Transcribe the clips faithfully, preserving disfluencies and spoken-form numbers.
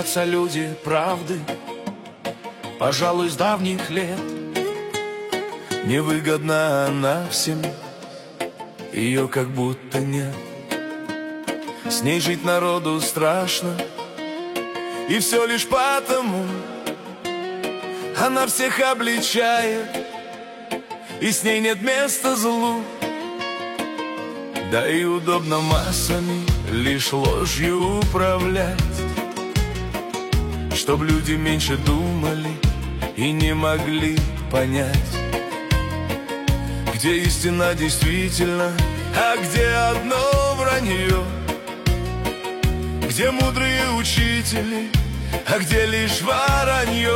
лишатся люди правды, пожалуй, с давних лет. Невыгодна она всем, ее как будто нет. С ней жить народу страшно, и все лишь потому она всех обличает, и с ней нет места злу. Да и удобно массами лишь ложью управлять, чтоб люди меньше думали и не могли понять, где истина действительно, а где одно вранье, где мудрые учители, а где лишь воронье.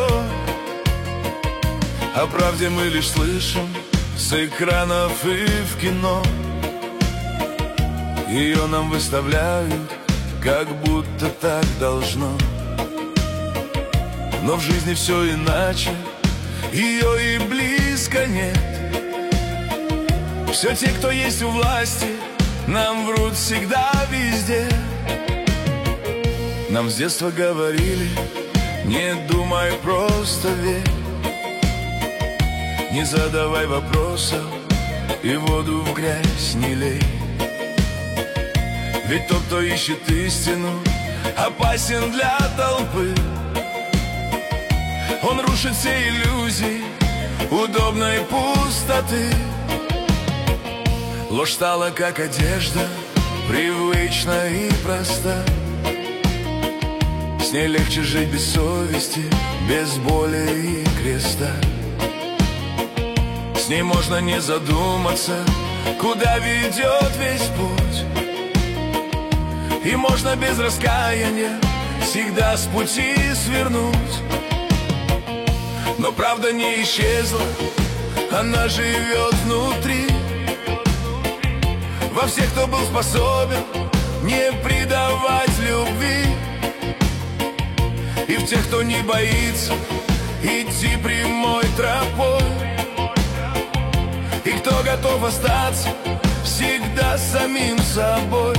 О правде мы лишь слышим с экранов и в кино, ее нам выставляют, как будто так должно. Но в жизни все иначе, ее и близко нет. Все те, кто есть у власти, нам врут всегда везде. Нам с детства говорили: не думай, просто верь, не задавай вопросов и воду в грязь не лей. Ведь тот, кто ищет истину, опасен для толпы. Он рушит все иллюзии удобной пустоты. Ложь стала как одежда, привычна и проста. С ней легче жить без совести, без боли и креста. С ней можно не задуматься, куда ведет весь путь, и можно без раскаяния всегда с пути свернуть. Но правда не исчезла, она живет внутри, во всех, кто был способен не предавать любви, и в тех, кто не боится идти прямой тропой, и кто готов остаться всегда самим собой.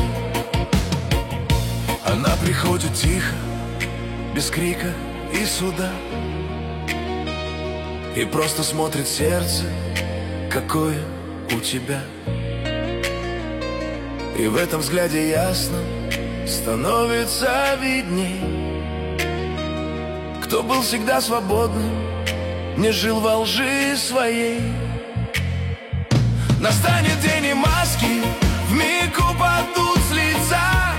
Она приходит тихо, без крика и суда, и просто смотрит в сердце, какое у тебя. И в этом взгляде ясно становится видней, кто был всегда свободным, не жил во лжи своей. Настанет день, и маски вмиг упадут с лица,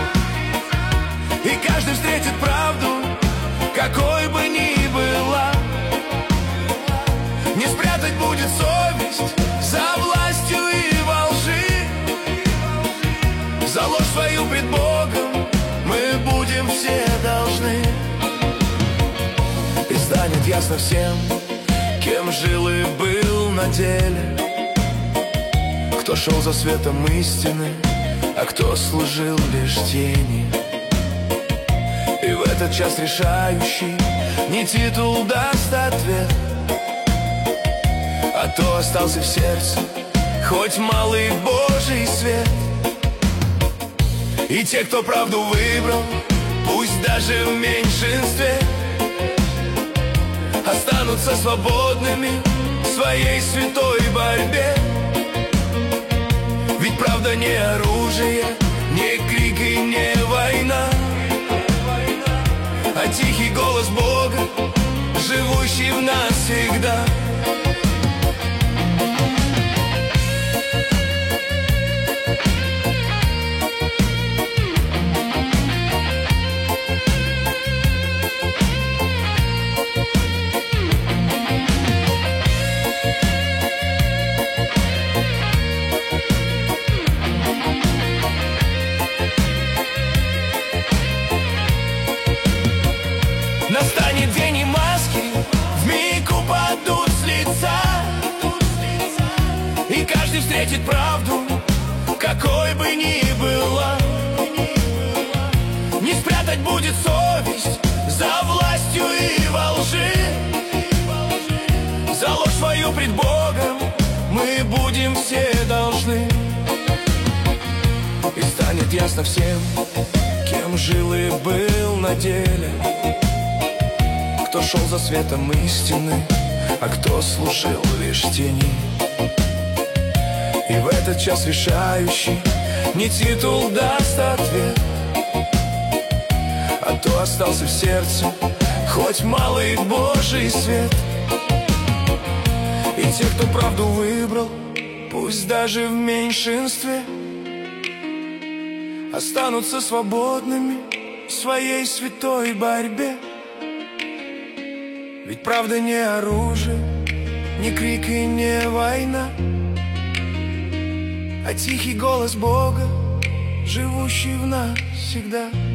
и каждый встретит правду, какой бы ни была. Не спрятать будет совесть за властью и во лжи, за ложь свою пред Богом мы будем все должны. И станет ясно всем, кем жил и был на деле, кто шел за светом истины, а кто служил лишь тени. И в этот час решающий не титул даст ответ, а то остался в сердце хоть малый Божий свет. И те, кто правду выбрал, пусть даже в меньшинстве, останутся свободными в своей святой борьбе. Ведь правда не оружие, не крик и не война, а тихий голос Бога, живущий в нас всегда. Настанет день, и маски вмиг упадут с лица, и каждый встретит правду, какой бы ни была. Не спрятать будет совесть за властью и во лжи, за ложь свою пред Богом мы будем все должны. И станет будет ясно всем, кем жил и был на деле. Кто шел за светом истины, а кто служил лишь тени. И в этот час решающий не титул даст ответ, а то остался в сердце хоть малый Божий свет. И те, кто правду выбрал, пусть даже в меньшинстве, останутся свободными в своей святой борьбе. Ведь правда не оружие, не крик и не война, а тихий голос Бога, живущий в нас всегда.